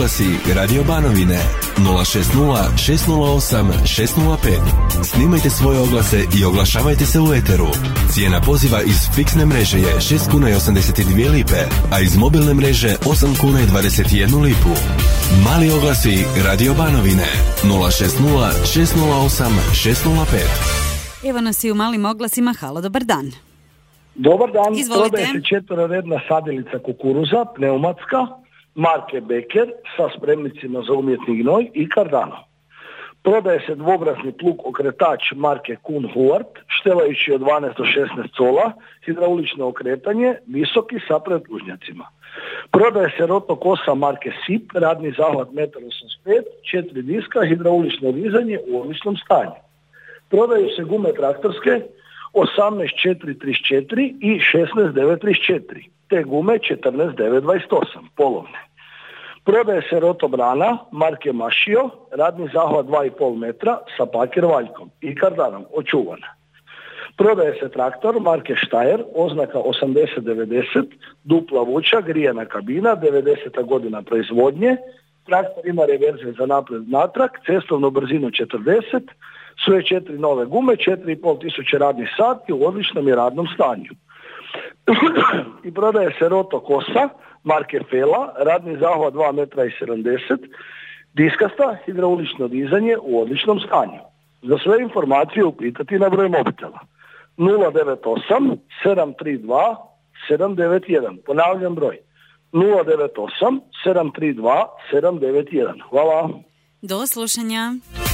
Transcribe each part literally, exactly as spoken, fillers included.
oglasi Radio Banovine nula šest nula šest nula osam šest nula pet. Snimajte svoje oglase i oglašavajte se u eteru. Cijena poziva iz fiksne mreže je šest kuna i osamdeset dvije lipe, a iz mobilne mreže osam kuna i dvadeset jednu lipu. Mali oglasi Radio Banovine nula šest nula šest nula osam šest nula pet. Evo nas i u malim oglasima. Halo, dobar dan. Dobar dan. Izvolite. Prodaje se četveroredna sadilica kukuruza, pneumatska, marke Becker, sa spremnicima za umjetni gnoj i kardano. Prodaje se dvobrazni plug okretač marke Kuhn Huart, štelajući od dvanaest do šesnaest cola, hidraulično okretanje, visoki sa predlužnjacima. Prodaje se roto kosa marke Sip, radni zahvat jedan osamdeset pet, četiri diska, hidraulično dizanje u odličnom stanju. Prodaju se gume traktorske osamnaest četiri trideset četiri i šesnaest devet trideset četiri, te gume četrnaest devet dvadeset osam, polovne. Prodaje se rotobrana marke Mašio, radni zahvat dva i pol metra sa paker valjkom i kardanom, očuvana. Prodaje se traktor marke Steyr, oznaka osamdeset devedeset, dupla vuča, grijana kabina, devedeseta godina proizvodnje. Traktor ima reverze za naprijed natrag, cestovnu brzinu četrdeset, sve četiri nove gume, četiri i pol tisuće radnih sati u odličnom i radnom stanju. I prodaje se roto kosa marke Fela, radni zahvat dva metra i sedamdeset, diskasta, hidraulično dizanje u odličnom stanju. Za sve informacije upitati na broj mobitela nula devet osam sedam tri dva sedam devet jedan. Ponavljam broj nula devet osam sedam tri dva sedam devet jedan. Hvala. Do slušanja.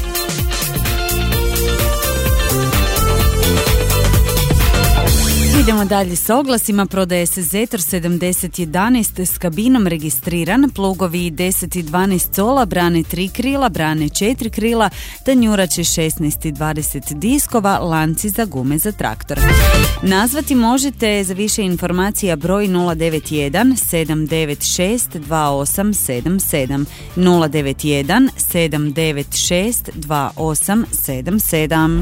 Idemo dalje s oglasima. Prodaje se Zetor sedamdeset jedanaest s kabinom registriran, plugovi deset i dvanaest cola, brane tri krila, brane četiri krila, tanjurače šesnaest i dvadeset diskova, lanci za gume za traktor. Nazvati možete za više informacija broj nula devet jedan sedam devet šest dva osam sedam sedam, nula devet jedan sedam devet šest dva osam sedam sedam.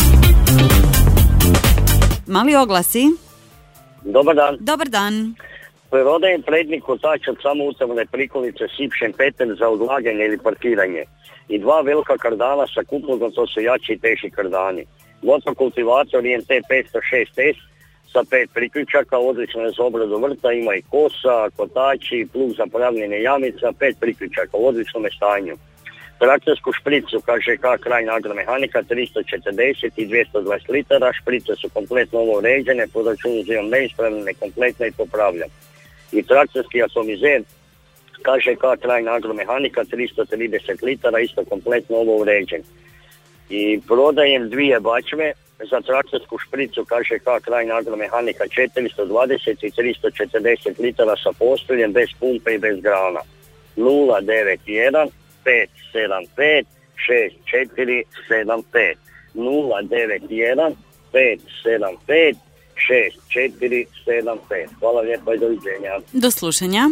Mali oglasi. Dobar dan. Dobar dan. Prodajem prednji kotač od samoustavne prikolice Sip Šempeter za odlaganje ili parkiranje i dva velika kardana sa kuplogom, to su jači i teži kardani. Motokultivator I N T petsto šest S sa pet priključaka, odlično je za obradu vrta, ima i kosa, kotači, plug za pravljenje jamica, pet priključaka u odličnom stanju. Traktorsku špricu K Ž K Krajin Agromehanika tristo četrdeset i dvjesto dvadeset litara, šprice su kompletno ovo uređene, po računu uzimam neispravljene, kompletno i popravljam. I traktorski atomizer K Ž K Krajin Agromehanika tristo trideset litara, isto kompletno ovo uređen. I prodajem dvije bačve za traktorsku špricu K Ž K Krajin Agromehanika četiristo dvadeset i tristo četrdeset litara sa postoljem, bez pumpe i bez grana. nula devet jedan pet sedam pet šest četiri sedam pet, nula devet jedan pet sedam pet šest četiri sedam pet. Hvala lijepo i doviđenja. Do slušanja.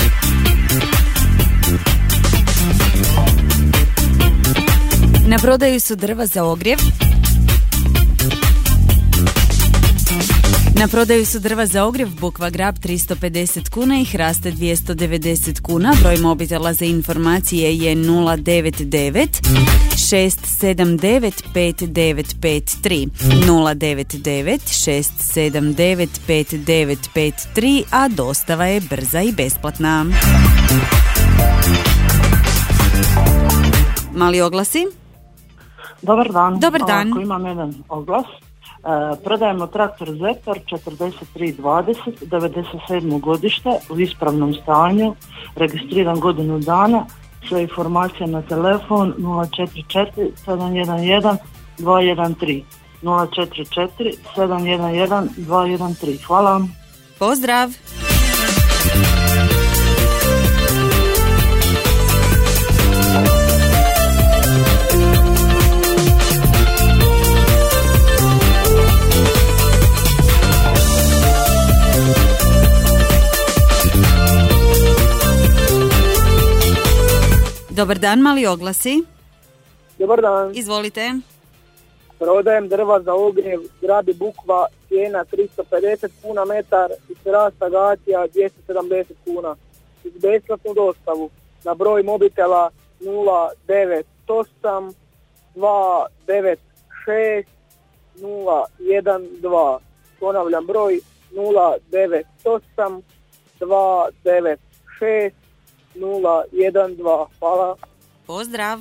Na prodaju su drva za ogrjev. Na prodaju su drva za ogrjev, bukva grab tristo pedeset kuna i hraste dvjesto devedeset kuna. Broj mobitela za informacije je nula devet devet šest sedam devet pet devet pet tri, nula devet devet šest sedam devet pet devet pet tri, a dostava je brza i besplatna. Mali oglasi. Dobar dan. Dobar dan. Ovako, imam jedan oglas. Uh, prodajemo traktor Zetor četrdeset tri dvadeset, devedeset sedmo godište, u ispravnom stanju, registriran godinu dana, sve informacije na telefon nula četiri četiri sedam jedan jedan dva jedan tri, nula četiri četiri sedam jedan jedan dva jedan tri. Hvala vam. Pozdrav! Dobar dan, mali oglasi. Dobar dan. Izvolite. Prodajem drva za ogrjev, grad i bukva, cijena tristo pedeset kuna metar i hrast agacija dvjesto sedamdeset kuna. Iz besplatnu dostavu na broj mobitela nula devet osam dva devet šest nula jedan dva. Ponavljam broj nula devet osam dva devet šest nula jedan dva. Hvala. Pozdrav.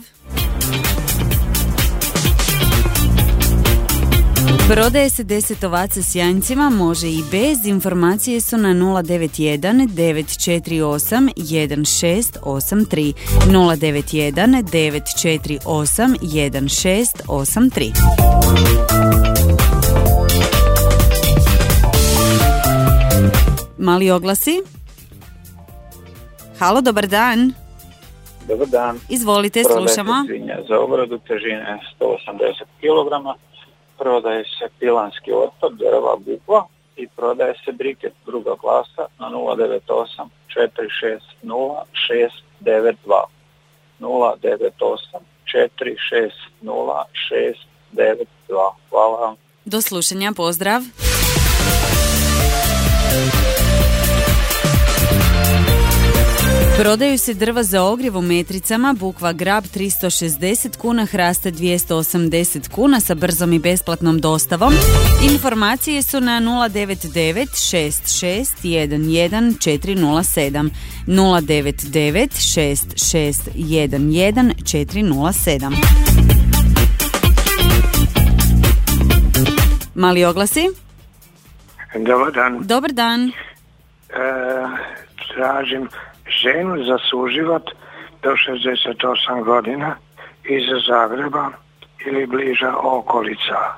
Prodaje se deset ovaca s janjcima, može i bez. Informacije su na nula devet jedan devet četiri osam jedan šest osam tri. nula devet jedan devet četiri osam jedan šest osam tri. Mali oglasi. Halo, dobar dan. Dobar dan. Izvolite, prodaje slušamo. Se svinja za obradu težine sto osamdeset kilograma. Prodaje se pilanski otpad, drva, bukva i prodaje se briket druga klasa na nula devet osam četiri šest nula šest devet dva. nula devet osam četiri šest nula šest devet dva. Hvala vam. Do slušanja, pozdrav. Prodaju se drva za ogrjev u metricama, bukva grab tristo šezdeset kuna, hraste dvjesto osamdeset kuna sa brzom i besplatnom dostavom. Informacije su na nula devet devet šest šest jedan jedan četiri nula sedam. nula devet devet šest šest jedan jedan četiri nula sedam. Mali oglasi. Dobar dan. Dobar dan. E, tražim ženu za suživot do šezdeset osam godina iz Zagreba ili bliža okolica. E,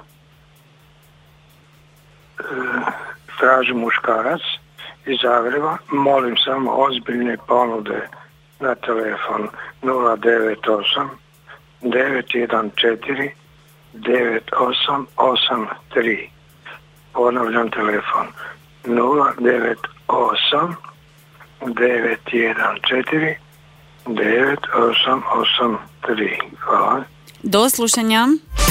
tražim muškarac iz Zagreba, molim samo ozbiljne ponude na telefon nula devet osam devet jedan četiri devet osam osam tri. Ponavljam telefon nula devet osam devet jedan četiri devet osam osam tri. Hvala. Do slušanja.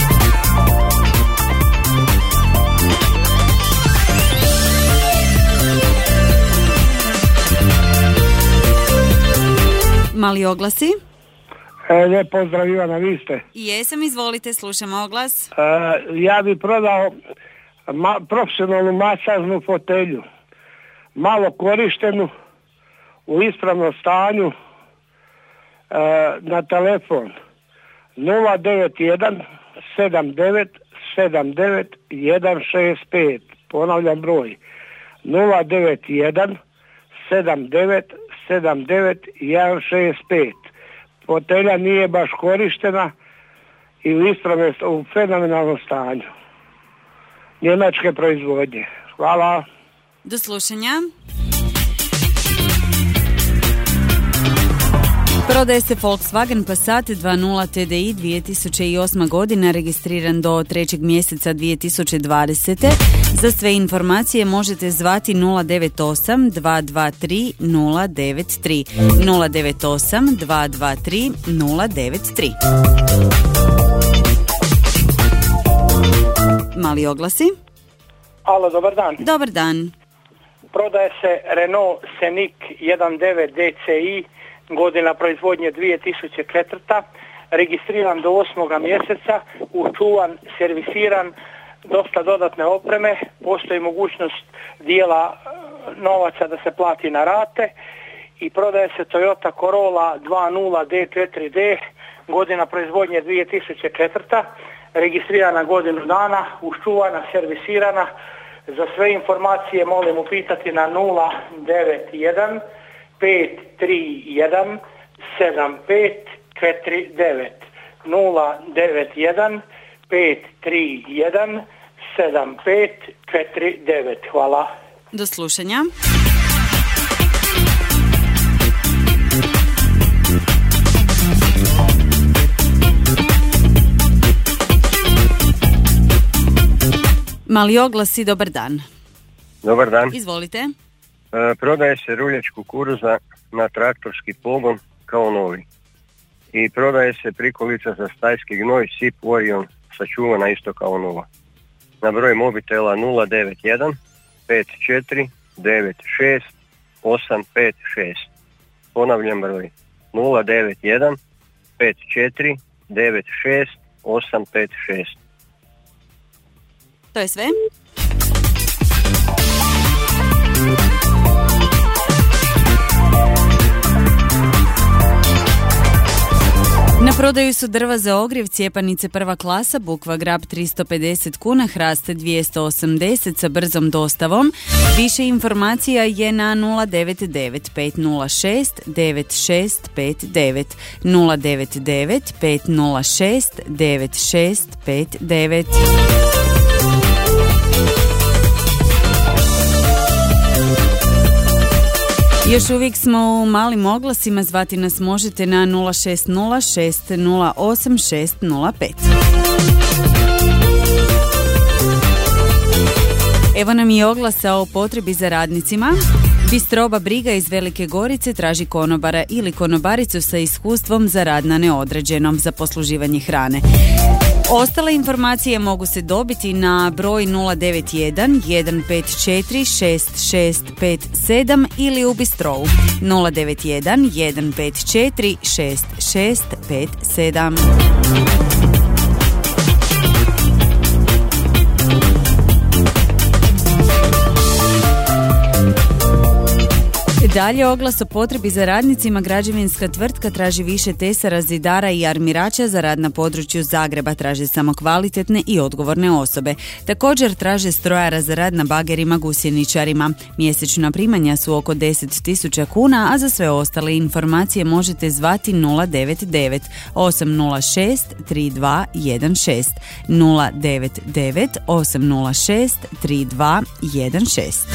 Mali oglasi. E, lijep pozdrav Ivana, vi ste. Jesam, izvolite, slušam oglas. E, ja bi prodao ma, profesionalnu masažnu fotelju, malo korištenu, u ispravnom stanju, e, na telefon nula devet jedan sedam devet sedam devet jedan šest pet. Ponavljam broj nula devet jedan sedam devet sedam devet jedan šest pet. Fotelja nije baš korištena i u ispravnom, u fenomenalnom stanju. Njemačke proizvodnje. Hvala. Do slušanja. Prodaje se Volkswagen Passat dva nula T D I dvije tisuće osma godina, registriran do trećeg mjeseca dvije tisuće dvadesete. Za sve informacije možete zvati nula devet osam dva dva tri nula devet tri. nula devet osam dva dva tri nula devet tri. Mali oglasi. Alo, dobar dan. Dobar dan. Prodaje se Renault Scenic devetnaest D C I, godina proizvodnje dvije tisuće četvrta. Registriran do osmoga mjeseca, učuvan, servisiran, dosta dodatne opreme, postoji mogućnost dijela novaca da se plati na rate i prodaje se Toyota Corolla dva nula D četiri D, godina proizvodnje dvije tisuće četvrta. Registrirana godinu dana, uščuvana, servisirana. Za sve informacije molim upitati na nula devet jedan pet tri jedan sedam pet četiri devet. nula devet jedan pet tri jedan sedam pet četiri devet. Hvala. Do slušanja. Mali oglasi, dobar dan. Dobar dan. Izvolite. E, prodaje se ruljač kukuruza na traktorski pogon kao novi. I prodaje se prikolica za stajski gnoj Sip Orion, sačuvana isto kao nova. Na broj mobitela nula devet jedan pet četiri devet šest osam pet šest. Ponavljam broj nula devet jedan pet četiri devet šest osam pet šest. To je sve? Na prodaju su drva za ogrjev, cijepanice prva klasa, bukva grab tristo pedeset kuna, hrast dvjesto osamdeset sa brzom dostavom. Više informacija je na nula devet devet pet nula šest devet šest pet devet, nula devet devet pet nula šest devet šest pet devet. Još uvijek smo u malim oglasima, zvati nas možete na nula šest nula šest nula osam šest nula pet. Evo nam i oglasa o potrebi za radnicima. Bistroba Briga iz Velike Gorice traži konobara ili konobaricu sa iskustvom za rad na neodređenom za posluživanje hrane. Ostale informacije mogu se dobiti na broj nula devet jedan jedan pet četiri šest šest pet sedam ili u Bistrovu nula devet jedan jedan pet četiri šest šest pet sedam. Dalje oglas o potrebi za radnicima. Građevinska tvrtka traži više tesara, zidara i armirača za rad na području Zagreba. Traže samo kvalitetne i odgovorne osobe. Također traže strojara za rad na bagerima, gusjeničarima. Mjesečna primanja su oko deset tisuća kuna, a za sve ostale informacije možete zvati nula devet devet osam nula šest tri dva jedan šest, nula devet devet osam nula šest tri dva jedan šest.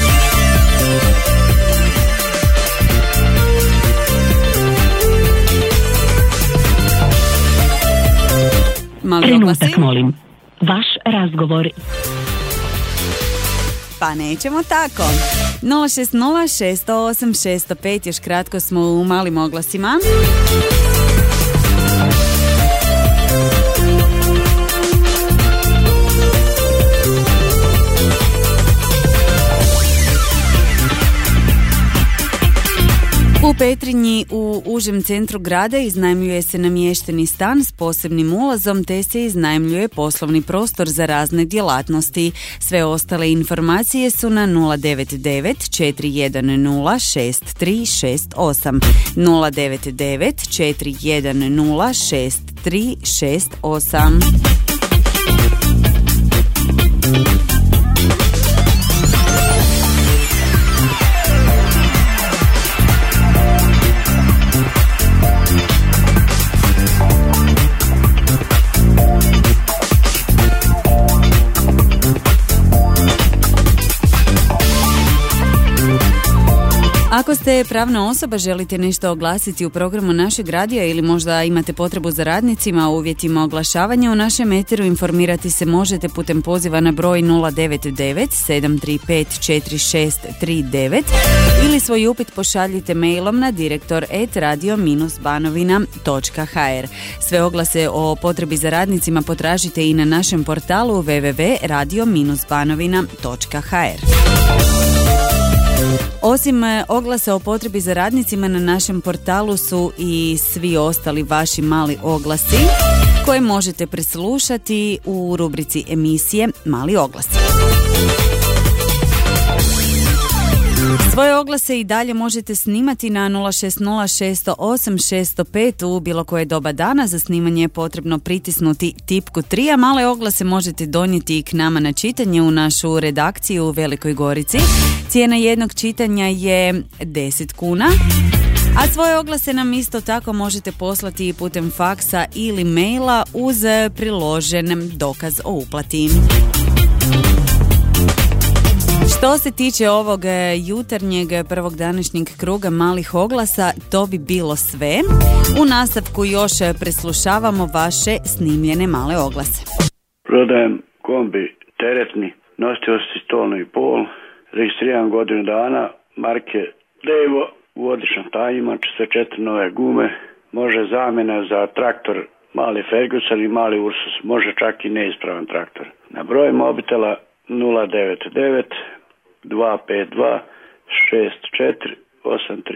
Trenutak molim. Vaš razgovor. Pa nećemo tako. nula šest nula šest zero osam šest zero pet, još kratko smo u malim oglasima. U Petrinji u užem centru grada iznajmljuje se namješteni stan s posebnim ulazom te se iznajmljuje poslovni prostor za razne djelatnosti. Sve ostale informacije su na nula devet devet četiri jedan nula šest tri šest osam, nula devet devet četiri jedan nula šest tri šest osam. Ako ste pravna osoba, želite nešto oglasiti u programu našeg radija ili možda imate potrebu za radnicima o uvjetima oglašavanja u našem eteru, informirati se možete putem poziva na broj nula devet devet sedam tri pet četiri šest tri devet ili svoj upit pošaljite mailom na direktor et radio banovina točka ha er. Sve oglase o potrebi za radnicima potražite i na našem portalu w w w točka radio banovina točka ha er. Osim oglasa o potrebi za radnicima, na našem portalu su i svi ostali vaši mali oglasi koje možete preslušati u rubrici emisije Mali oglasi. Svoje oglase i dalje možete snimati na nula šest nula šest zero osam šest zero pet u bilo koje doba dana. Za snimanje je potrebno pritisnuti tipku tri, a male oglase možete donijeti i k nama na čitanje u našu redakciju u Velikoj Gorici. Cijena jednog čitanja je deset kuna, a svoje oglase nam isto tako možete poslati i putem faksa ili maila uz priložen dokaz o uplati. Što se tiče ovog jutarnjeg prvog današnjeg kruga malih oglasa, to bi bilo sve. U nastavku još preslušavamo vaše snimljene male oglase. Prodajem kombi teretni, nosiosti stolno i pol, registriran godinu dana, marke Levo, u odličnom stanju, ima četrdeset četiri nove gume, može zamjena za traktor mali Ferguson i mali Ursus, može čak i neispravan traktor. Na broj mobitela nula devet devet dva pet dva šest četiri osam tri.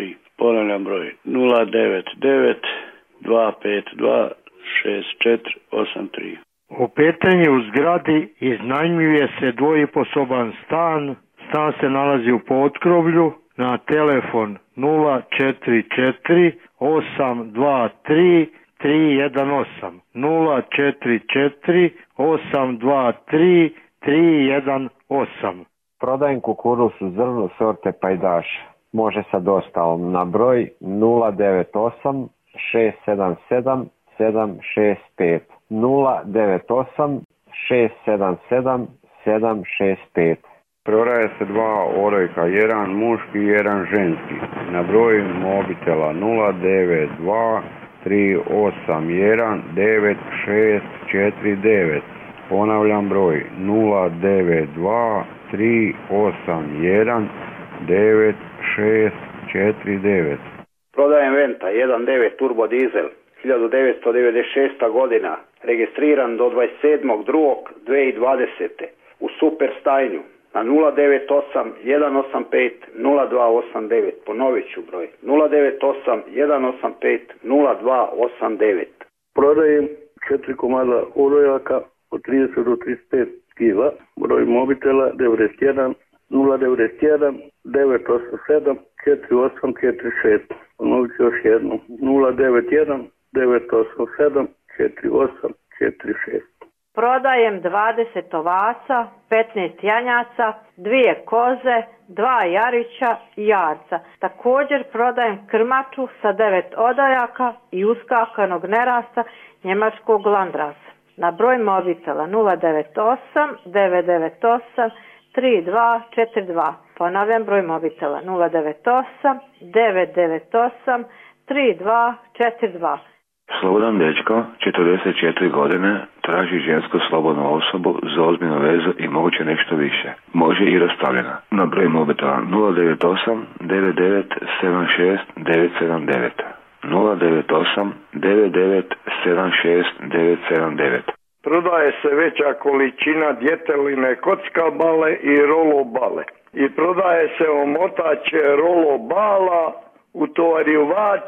ponavljam broj nula devet devet dva pet dva šest četiri osam tri. U Petrinji u zgradi iznajmljuje se dvojiposoban stan. Stan se nalazi u potkrovlju. Na telefon nula četiri četiri osam dva tri tri jedan osam. nula četiri četiri osam dva tri tri jedan osam. Prodajem kukuruz u zrnu sorte Pajdaš. Može sa dostavom na broj nula devet osam šest sedam sedam sedam šest pet. nula devet osam šest sedam sedam sedam šest pet. Prodaje se dva orojka, jedan muški i jedan ženski. Na broj mobitela nula devet dva tri osam jedan devet šest četiri devet. Ponavljam broj nula devet dva tri osam jedan devet šest četiri devet. Prodajem Venta jedan devet turbo dizel, hiljadu devetsto devedeset šesta godina, registriran do dvadeset sedmog drugog dve tisuće dvadesete. u super stanju. Na nula devet osam jedan osam pet nula dva osam devet. Ponovit ću broj. nula devet osam jedan osam pet nula dva osam devet. Prodajem četiri komada orojaka od trideset do trideset pet kila. Broj mobitela devedeset jedan nula devedeset jedan devet osam sedam četiri osam četiri šest. Ponovit ću još jednom. nula devet jedan devet osam sedam četiri osam četiri šest. Prodajem dvadeset ovaca, petnaest janjaca, dvije koze, dva jarića i jarca. Također prodajem krmaču sa devet odajaka i uskakanog nerasta njemačkog landrasa. Na broj mobitela nula devet osam devet devet osam tri dva četiri dva. Ponavljam broj mobitela nula devet osam devet devet osam tri dva četiri dva. Slobodan dečko, četrdeset četiri godine, traži žensku slobodnu osobu za ozbiljnu vezu i moguće nešto više. Može i rastavljena. Na broj mobitela nula devet osam devet devet sedam šest devet sedam devet. nula devet osam devet devet sedam šest devet sedam devet. Prodaje se veća količina djeteline kocka bale i rolo bale. I prodaje se omotač rolo bala, utovarivač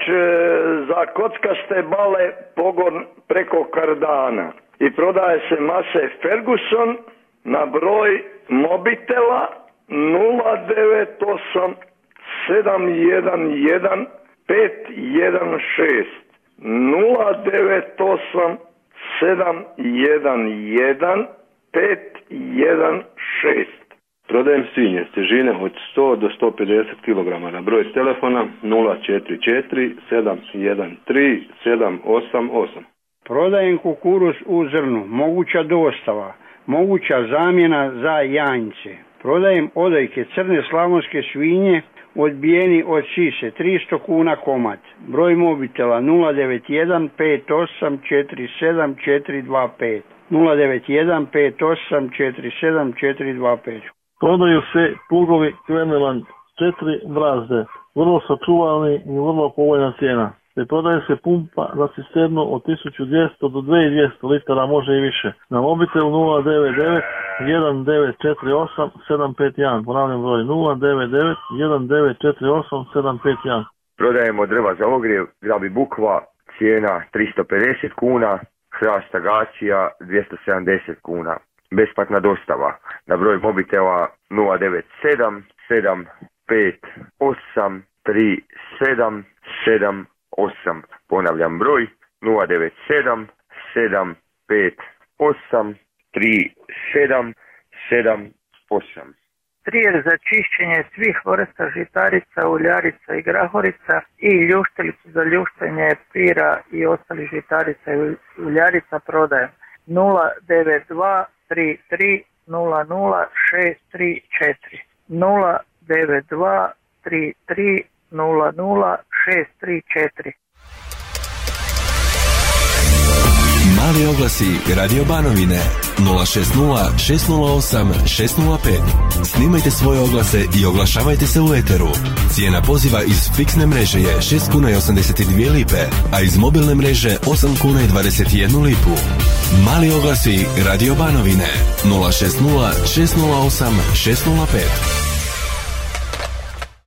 za kockaste bale, pogon preko kardana. I prodaje se mase Ferguson na broj mobitela nula devet osam sedam jedan jedan pet jedan šest. nula devet osam sedam jedan jedan pet jedan šest. Prodajem svinje s težine od sto do sto pedeset kilograma na broj telefona nula četiri četiri sedam jedan tri sedam osam osam. Prodajem kukuruz u zrnu, moguća dostava, moguća zamjena za janjce. Prodajem odojke crne slavonske svinje, odbijeni od sise, tristo kuna komad. Broj mobitela nula devet jedan pet osam četiri sedam četiri dva pet. nula devet jedan pet osam četiri sedam četiri dva pet. Prodaju se plugovi Kveneland četiri brazde, vrlo sačuvani i vrlo povoljna cijena. Te prodaje se pumpa za cisternu od tisuću dvjesto do dvije tisuće dvjesto litara, može i više. Na mobitel nula devet devet jedan devet četiri osam sedam pet jedan. Ponavljam broj nula devet devet jedan devet četiri osam sedam pet jedan. Prodajemo drva za ogrjev, grabi bukva, cijena tristo pedeset kuna, hrast agacija dvjesto sedamdeset kuna. Besplatna dostava na broj mobitela nula devet sedam sedam pet osam tri sedam sedam osam. Ponavljam broj nula devet sedam sedam pet osam tri sedam sedam osam. Trijer za čišćenje svih vrsta žitarica, uljarica i grahorica i ljuštilicu za ljuštenje pira i ostalih žitarica i uljarica prodajem nula devet dva tri tri nula nula šest tri četiri. nula devet dva tri tri nula nula šest tri četiri. Mali oglasi Radio Banovine nula šest nula šest nula osam šest nula pet. Snimajte svoje oglase i oglašavajte se u eteru. Cijena poziva iz fiksne mreže je šest kuna i osamdeset dvije lipe, a iz mobilne mreže osam kuna i dvadeset jednu lipu. Mali oglasi Radio Banovine nula šest nula šest nula osam šest nula pet.